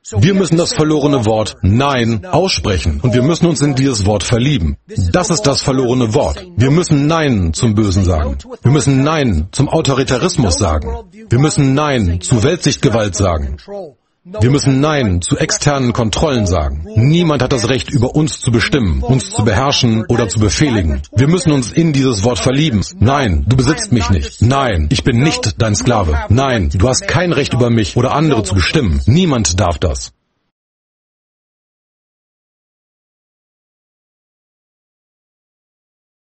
Wir müssen das verlorene Wort Nein aussprechen und wir müssen uns in dieses Wort verlieben. Das ist das verlorene Wort. Wir müssen Nein zum Bösen sagen. Wir müssen Nein zum Autoritarismus sagen. Wir müssen Nein zu Weltsichtgewalt sagen. Wir müssen Nein zu externen Kontrollen sagen. Niemand hat das Recht, über uns zu bestimmen, uns zu beherrschen oder zu befehligen. Wir müssen uns in dieses Wort verlieben. Nein, du besitzt mich nicht. Nein, ich bin nicht dein Sklave. Nein, du hast kein Recht über mich oder andere zu bestimmen. Niemand darf das.